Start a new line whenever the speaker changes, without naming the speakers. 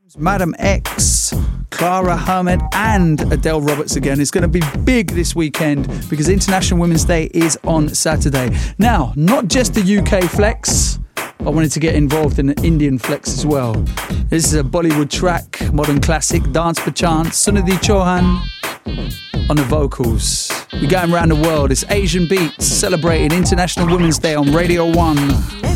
Madam X, Clara Hermit and Adele Roberts again. It's going to be big this weekend because International Women's Day is on Saturday. Now, not just the UK flex, I wanted to get involved in the Indian flex as well. This is a Bollywood track, modern classic, Dance Per Chance, Sunidhi Chauhan on the vocals. We're going around the world. It's Asian Beats celebrating International Women's Day on Radio 1.